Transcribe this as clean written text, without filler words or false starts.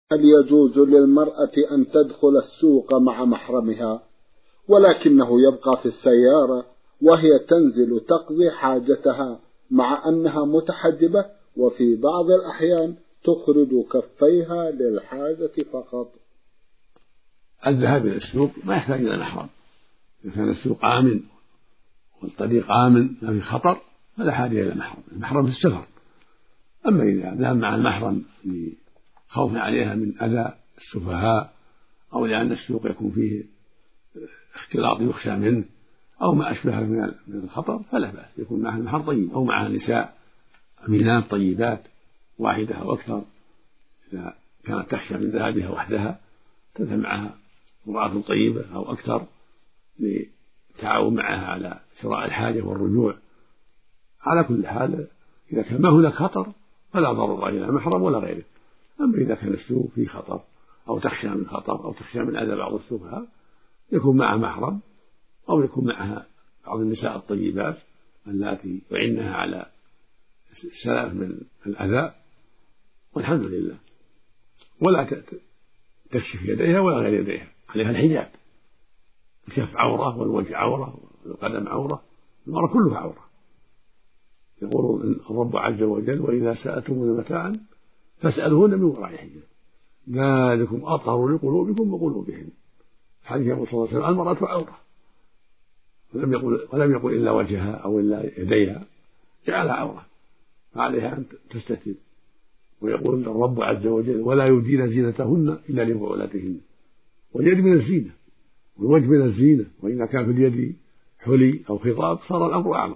هل يجوز للمرأة أن تدخل السوق مع محرمها ولكنه يبقى في السيارة وهي تنزل تقضي حاجتها مع أنها متحجبة، وفي بعض الأحيان تخرج كفيها للحاجة فقط؟ الذهاب إلى السوق ما يحتاج إلى محرم، إذا كان السوق آمن والطريق آمن ما في خطر فلا حاجة إلى محرم. المحرم في السفر. أما إذا ذهب مع المحرم لخوف عليها من أذى السفهاء أو لأن السوق يكون فيه اختلاط يخشى منه أو ما أشبه من الخطر فلا بأس، يكون معها المحرم طيب أو معها نساء أمينات طيبات واحدة أو أكثر. إذا كانت تخشى من ذهابها وحدها تذهب معها امرأة طيبة أو أكثر للتعاون معها على شراء الحاجة والرجوع. على كل حال إذا كان ما هناك خطر فلا ضرر إلى محرم ولا غيره. أما إذا كان السوق فيه خطر أو تخشى من خطر أو تخشى من أذى بعض السفهاء يكون معها محرم أو يكون معها بعض النساء الطيبات اللاتي يعنها على السلامة من الأذى، والحمد لله. ولا تكشف يديها ولا غير يديها، عليها الحجاب، الكف عورة والوجه عورة والقدم عورة، المرأة كلها عورة. يقول الرب عز وجل: وإذا سألتموهن متاعا فاسألوهن من وراء حجاب ذلكم أطهر لقلوبكم وقلوبهن. حديث الرسول صلى الله عليه وسلم: المرأة عورة، ولم يقل إلا وجهها أو إلا يديها، جعلها عورة فعليها أن تستتر. ويقول الرب عز وجل: ولا يبدين زينتهن إلا لبعولتهن. واليد من الزينة والوجه من الزينة، وإذا كان في اليد حلي أو خطاب صار الأمر أعظم.